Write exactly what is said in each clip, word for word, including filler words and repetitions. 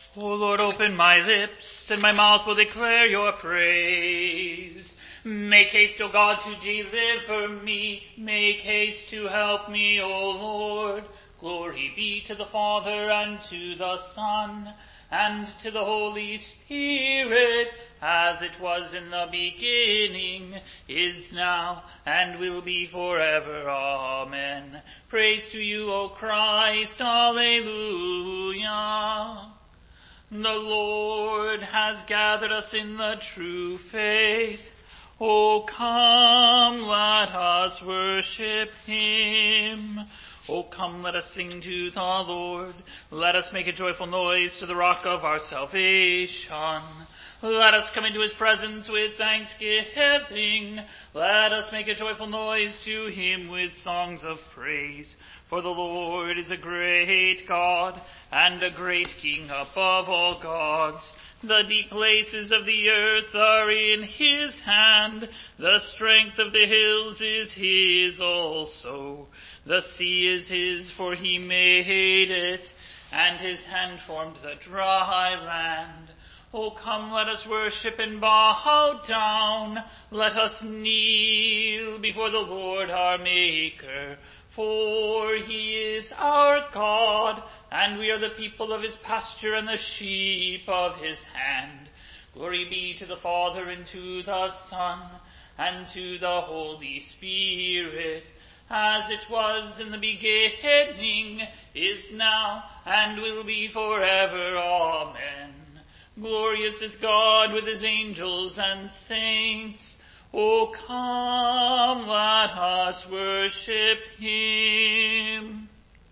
O Lord, open my lips, and my mouth will declare your praise. Make haste, O God, to deliver me. Make haste to help me, O Lord. Glory be to the Father, and to the Son, and to the Holy Spirit, as it was in the beginning, is now, and will be forever. Amen. Praise to you, O Christ. Alleluia. The Lord has gathered us in the true faith. O come, let us worship him. O come, let us sing to the Lord. Let us make a joyful noise to the rock of our salvation. Let us come into his presence with thanksgiving. Let us make a joyful noise to him with songs of praise. For the Lord is a great God, and a great King above all gods. The deep places of the earth are in his hand. The strength of the hills is his also. The sea is his, for he made it, and his hand formed the dry land. O come, let us worship and bow down. Let us kneel before the Lord our Maker. For he is our God, and we are the people of his pasture and the sheep of his hand. Glory be to the Father, and to the Son, and to the Holy Spirit, as it was in the beginning, is now, and will be forever. Amen. Glorious is God with his angels and saints. O come, let us worship him.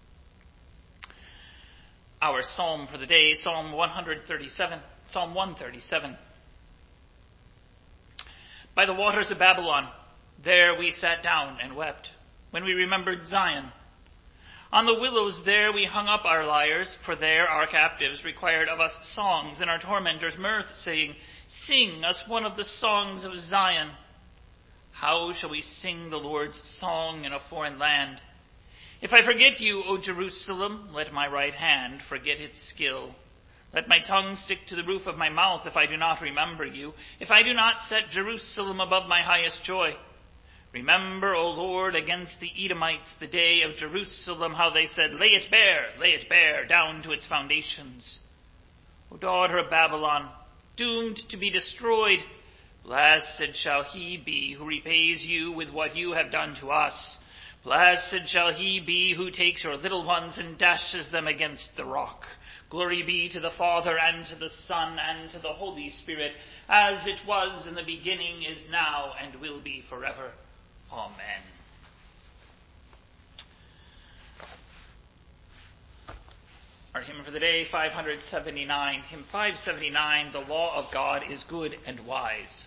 Our psalm for the day, Psalm one thirty-seven. Psalm one thirty-seven. By the waters of Babylon, there we sat down and wept, when we remembered Zion. On the willows there we hung up our lyres, for there our captives required of us songs, and our tormentors mirth, saying, Sing us one of the songs of Zion. How shall we sing the Lord's song in a foreign land? If I forget you, O Jerusalem, let my right hand forget its skill. Let my tongue stick to the roof of my mouth if I do not remember you, if I do not set Jerusalem above my highest joy. Remember, O Lord, against the Edomites the day of Jerusalem, how they said, Lay it bare, lay it bare, down to its foundations. O daughter of Babylon, doomed to be destroyed, blessed shall he be who repays you with what you have done to us. Blessed shall he be who takes your little ones and dashes them against the rock. Glory be to the Father, and to the Son, and to the Holy Spirit, as it was in the beginning, is now, and will be forever. Amen. Our hymn for the day, five seventy-nine. Hymn five seventy-nine, The Law of God is Good and Wise.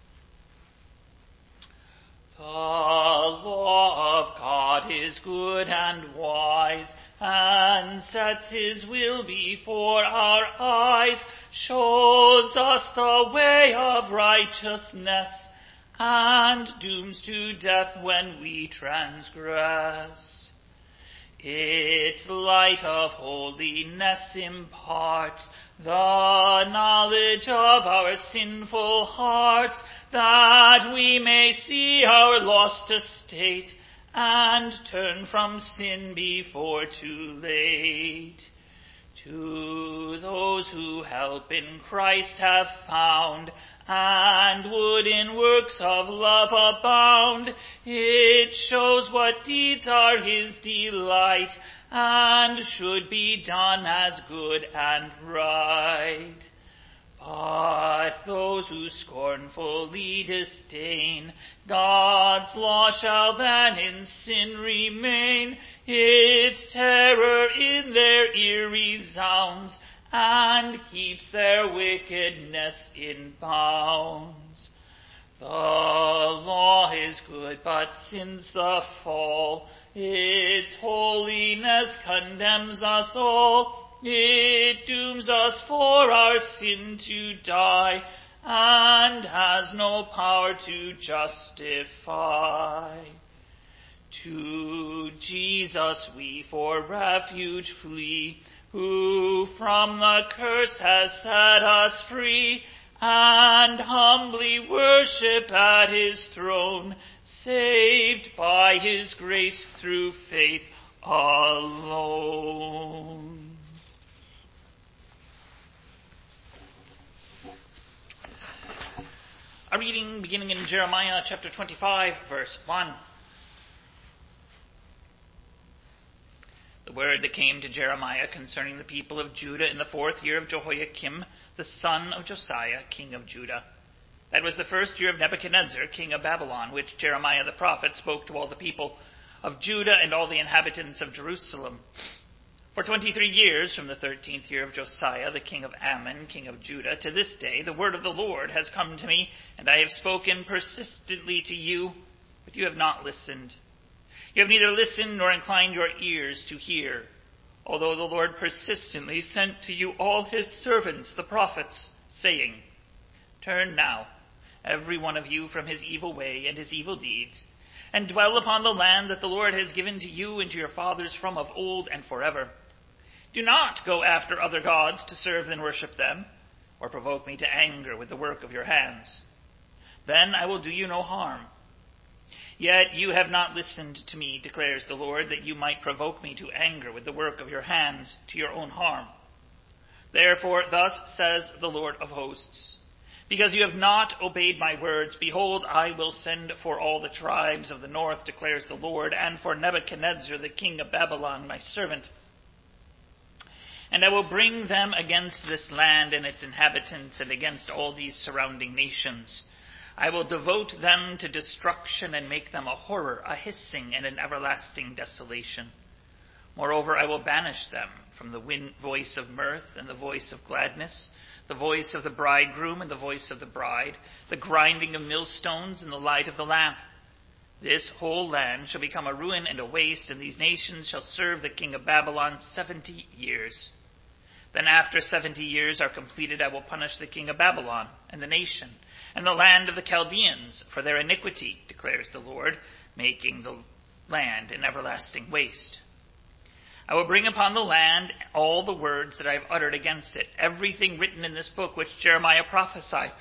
The law of God is good and wise, and sets his will before our eyes, shows us the way of righteousness, and dooms to death when we transgress. Its light of holiness imparts the knowledge of our sinful hearts, that we may see our lost estate, and turn from sin before too late. To those who help in Christ have found, and would in works of love abound, it shows what deeds are his delight, and should be done as good and right. But those who scornfully disdain God's law shall then in sin remain. Its terror in their ear resounds, and keeps their wickedness in bounds. The law is good, but since the fall, its holiness condemns us all. It dooms us for our sin to die, and has no power to justify. To Jesus we for refuge flee, who from the curse has set us free, and humbly worship at his throne, saved by his grace through faith alone. A reading beginning in Jeremiah chapter twenty-five, verse one. The word that came to Jeremiah concerning the people of Judah in the fourth year of Jehoiakim, the son of Josiah, king of Judah. That was the first year of Nebuchadnezzar, king of Babylon, which Jeremiah the prophet spoke to all the people of Judah and all the inhabitants of Jerusalem. For twenty-three years, from the thirteenth year of Josiah, the king of Ammon, king of Judah, to this day, the word of the Lord has come to me, and I have spoken persistently to you, but you have not listened. You have neither listened nor inclined your ears to hear, although the Lord persistently sent to you all his servants, the prophets, saying, Turn now, every one of you, from his evil way and his evil deeds, and dwell upon the land that the Lord has given to you and to your fathers from of old and forever. Do not go after other gods to serve and worship them, or provoke me to anger with the work of your hands. Then I will do you no harm. Yet you have not listened to me, declares the Lord, that you might provoke me to anger with the work of your hands to your own harm. Therefore, thus says the Lord of hosts, because you have not obeyed my words, behold, I will send for all the tribes of the north, declares the Lord, and for Nebuchadnezzar, the king of Babylon, my servant. And I will bring them against this land and its inhabitants, and against all these surrounding nations. I will devote them to destruction and make them a horror, a hissing, and an everlasting desolation. Moreover, I will banish them from the wind, voice of mirth and the voice of gladness, the voice of the bridegroom and the voice of the bride, the grinding of millstones and the light of the lamp. This whole land shall become a ruin and a waste, and these nations shall serve the king of Babylon seventy years. Then after seventy years are completed, I will punish the king of Babylon and the nation, and the land of the Chaldeans for their iniquity, declares the Lord, making the land an everlasting waste. I will bring upon the land all the words that I have uttered against it, everything written in this book which Jeremiah prophesied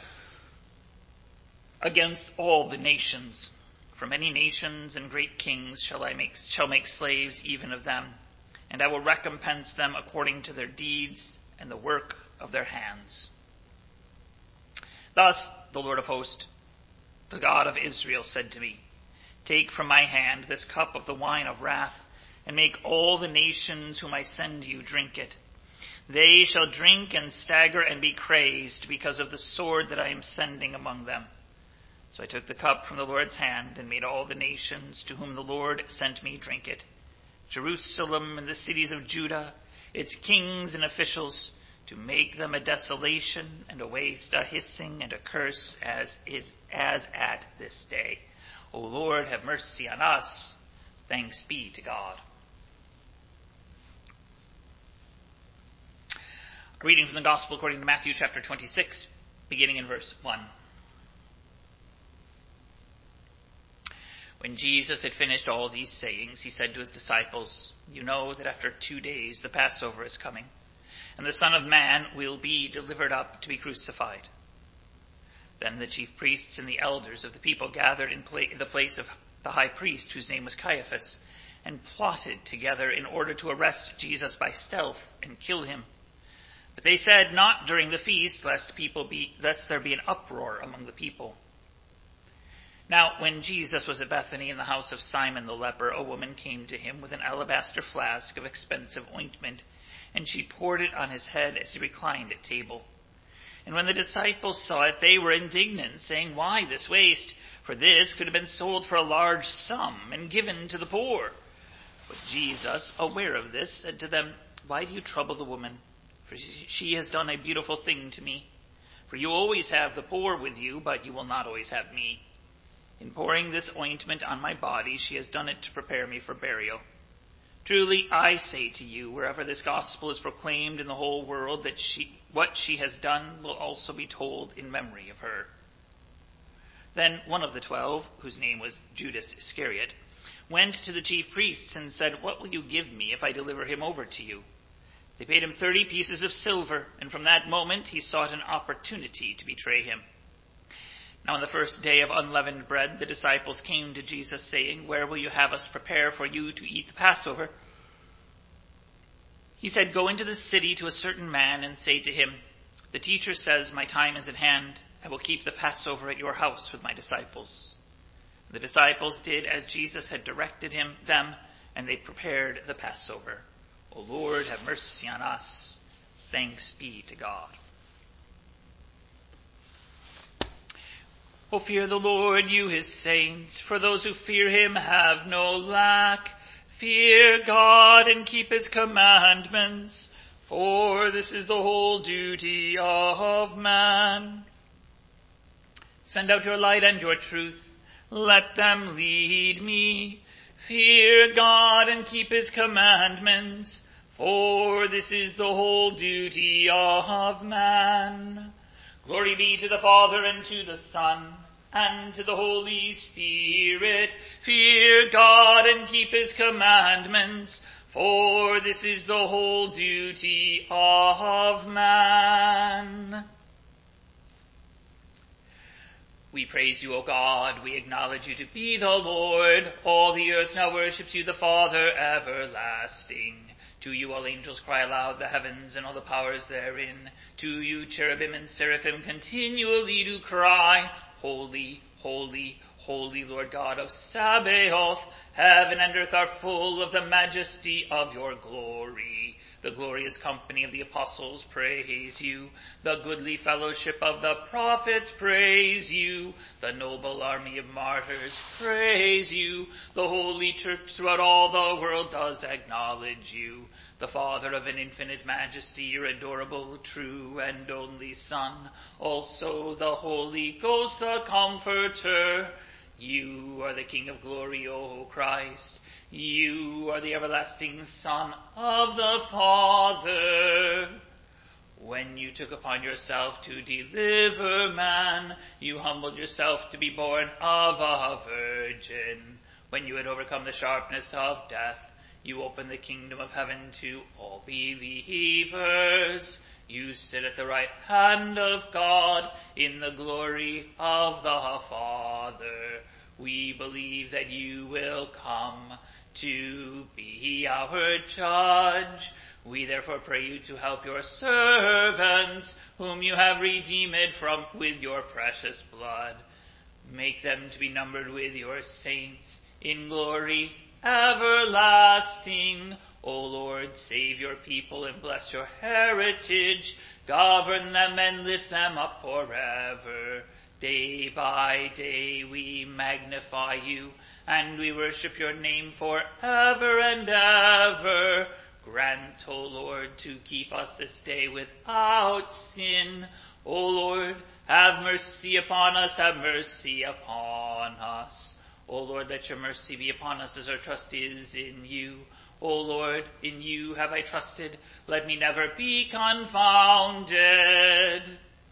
against all the nations. For many nations and great kings shall I make shall make slaves even of them, and I will recompense them according to their deeds and the work of their hands. Thus the Lord of hosts, the God of Israel, said to me, Take from my hand this cup of the wine of wrath, and make all the nations whom I send you drink it. They shall drink and stagger and be crazed because of the sword that I am sending among them. So I took the cup from the Lord's hand and made all the nations to whom the Lord sent me drink it. Jerusalem and the cities of Judah, its kings and officials, to make them a desolation and a waste, a hissing and a curse, as is as at this day. O Lord, have mercy on us. Thanks be to God. A reading from the Gospel according to Matthew chapter twenty-six, beginning in verse one. When Jesus had finished all these sayings, he said to his disciples, You know that after two days the Passover is coming, and the Son of Man will be delivered up to be crucified. Then the chief priests and the elders of the people gathered in the place of the high priest, whose name was Caiaphas, and plotted together in order to arrest Jesus by stealth and kill him. But they said, Not during the feast, lest people be lest there be an uproar among the people. Now, when Jesus was at Bethany in the house of Simon the leper, a woman came to him with an alabaster flask of expensive ointment, and she poured it on his head as he reclined at table. And when the disciples saw it, they were indignant, saying, Why this waste? For this could have been sold for a large sum and given to the poor. But Jesus, aware of this, said to them, Why do you trouble the woman? For she has done a beautiful thing to me. For you always have the poor with you, but you will not always have me. In pouring this ointment on my body, she has done it to prepare me for burial. Truly, I say to you, wherever this gospel is proclaimed in the whole world, that she, what she has done will also be told in memory of her. Then one of the twelve, whose name was Judas Iscariot, went to the chief priests and said, What will you give me if I deliver him over to you? They paid him thirty pieces of silver, and from that moment he sought an opportunity to betray him. Now on the first day of unleavened bread, the disciples came to Jesus, saying, "Where will you have us prepare for you to eat the Passover?" He said, "Go into the city to a certain man and say to him, 'The teacher says, my time is at hand. I will keep the Passover at your house with my disciples.'" The disciples did as Jesus had directed him them, and they prepared the Passover. O Lord, have mercy on us. Thanks be to God. O fear the Lord, you his saints, for those who fear him have no lack. Fear God and keep his commandments, for this is the whole duty of man. Send out your light and your truth. Let them lead me. Fear God and keep his commandments, for this is the whole duty of man. Glory be to the Father and to the Son and to the Holy Spirit. Fear God and keep his commandments, for this is the whole duty of man. We praise you, O God. We acknowledge you to be the Lord. All the earth now worships you, the Father everlasting. To you all angels cry aloud, the heavens and all the powers therein. To you cherubim and seraphim continually do cry, Holy, holy, holy, Lord God of Sabaoth. Heaven and earth are full of the majesty of your glory. The glorious company of the apostles praise you. The goodly fellowship of the prophets praise you. The noble army of martyrs praise you. The holy church throughout all the world does acknowledge you. The Father of an infinite majesty, your adorable, true, and only Son. Also the Holy Ghost, the Comforter. You are the King of glory, O Christ. You are the everlasting Son of the Father. When you took upon yourself to deliver man, you humbled yourself to be born of a virgin. When you had overcome the sharpness of death, you opened the kingdom of heaven to all believers. You sit at the right hand of God in the glory of the Father. We believe that you will come to be our judge. We therefore pray you to help your servants, whom you have redeemed from with your precious blood. Make them to be numbered with your saints in glory everlasting. O Lord, save your people and bless your heritage. Govern them and lift them up forever. Day by day we magnify you, and we worship your name forever and ever. Grant, O Lord, to keep us this day without sin. O Lord, have mercy upon us, have mercy upon us. O Lord, let your mercy be upon us as our trust is in you. O Lord, in you have I trusted. Let me never be confounded.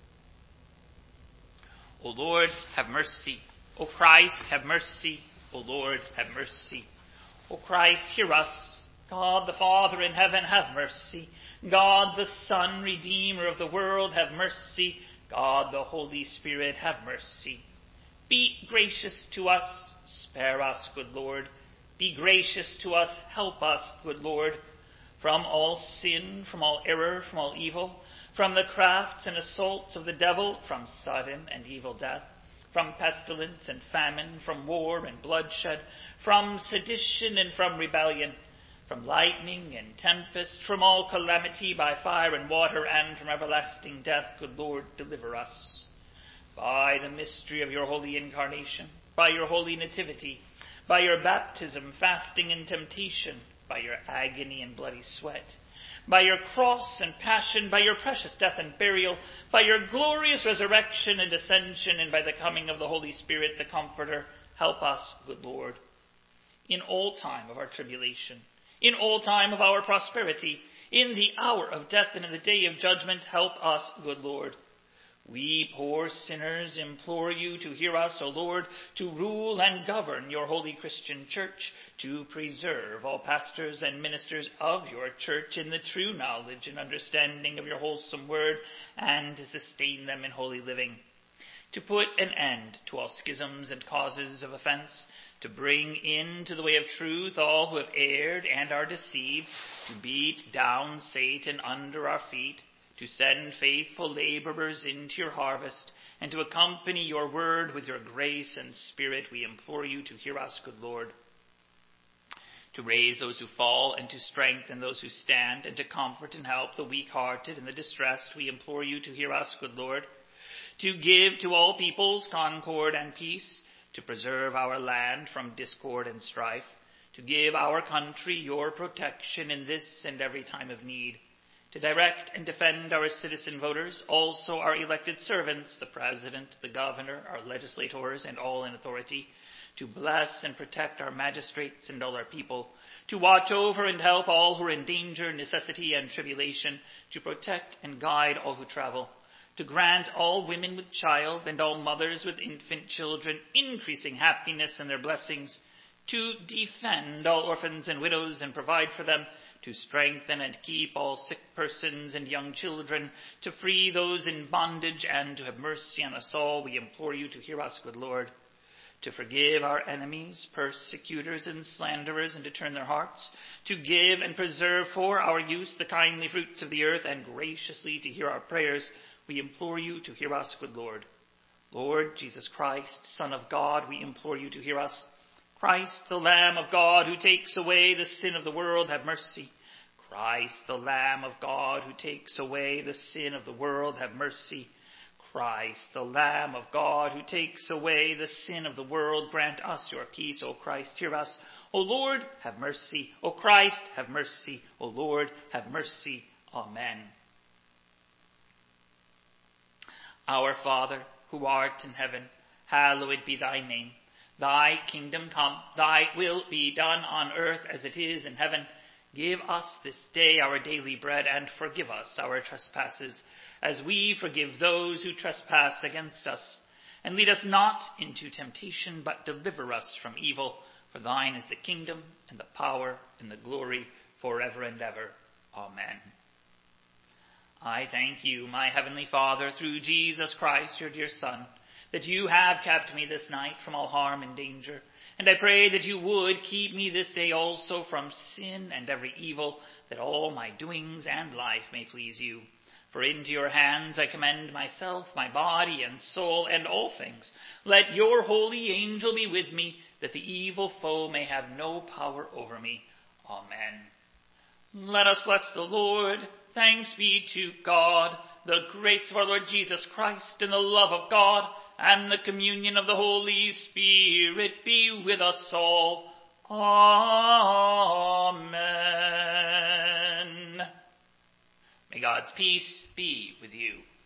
O Lord, have mercy. O Christ, have mercy. O Lord, have mercy. O Christ, hear us. God the Father in heaven, have mercy. God the Son, Redeemer of the world, have mercy. God the Holy Spirit, have mercy. Be gracious to us. Spare us, good Lord. Be gracious to us. Help us, good Lord. From all sin, from all error, from all evil, from the crafts and assaults of the devil, from sudden and evil death, from pestilence and famine, from war and bloodshed, from sedition and from rebellion, from lightning and tempest, from all calamity by fire and water, and from everlasting death, good Lord, deliver us. By the mystery of your holy incarnation, by your holy nativity, by your baptism, fasting, and temptation, by your agony and bloody sweat, by your cross and passion, by your precious death and burial, by your glorious resurrection and ascension, and by the coming of the Holy Spirit, the Comforter, help us, good Lord. In all time of our tribulation, in all time of our prosperity, in the hour of death and in the day of judgment, help us, good Lord. We poor sinners implore you to hear us, O Lord, to rule and govern your holy Christian church, to preserve all pastors and ministers of your church in the true knowledge and understanding of your wholesome word, and to sustain them in holy living, to put an end to all schisms and causes of offense, to bring into the way of truth all who have erred and are deceived, to beat down Satan under our feet, to send faithful laborers into your harvest, and to accompany your word with your grace and spirit, we implore you to hear us, good Lord. To raise those who fall, and to strengthen those who stand, and to comfort and help the weak-hearted and the distressed, we implore you to hear us, good Lord. To give to all peoples concord and peace, to preserve our land from discord and strife, to give our country your protection in this and every time of need, to direct and defend our citizen voters, also our elected servants, the president, the governor, our legislators, and all in authority, to bless and protect our magistrates and all our people, to watch over and help all who are in danger, necessity, and tribulation, to protect and guide all who travel, to grant all women with child and all mothers with infant children increasing happiness and their blessings, to defend all orphans and widows and provide for them, to strengthen and keep all sick persons and young children, to free those in bondage, and to have mercy on us all, we implore you to hear us, good Lord. To forgive our enemies, persecutors, and slanderers, and to turn their hearts, to give and preserve for our use the kindly fruits of the earth, and graciously to hear our prayers, we implore you to hear us, good Lord. Lord Jesus Christ, Son of God, we implore you to hear us. Christ, the Lamb of God, who takes away the sin of the world, have mercy. Christ, the Lamb of God, who takes away the sin of the world, have mercy. Christ, the Lamb of God, who takes away the sin of the world, grant us your peace. O Christ, hear us. O Lord, have mercy. O Christ, have mercy. O Lord, have mercy. Amen. Our Father, who art in heaven, hallowed be thy name. Thy kingdom come, thy will be done on earth as it is in heaven. Give us this day our daily bread, and forgive us our trespasses, as we forgive those who trespass against us. And lead us not into temptation, but deliver us from evil. For thine is the kingdom, and the power, and the glory, forever and ever. Amen. I thank you, my heavenly Father, through Jesus Christ, your dear Son, that you have kept me this night from all harm and danger. And I pray that you would keep me this day also from sin and every evil, that all my doings and life may please you. For into your hands I commend myself, my body and soul, and all things. Let your holy angel be with me, that the evil foe may have no power over me. Amen. Let us bless the Lord. Thanks be to God. The grace of our Lord Jesus Christ, and the love of God, and the communion of the Holy Spirit be with us all. Amen. May God's peace be with you.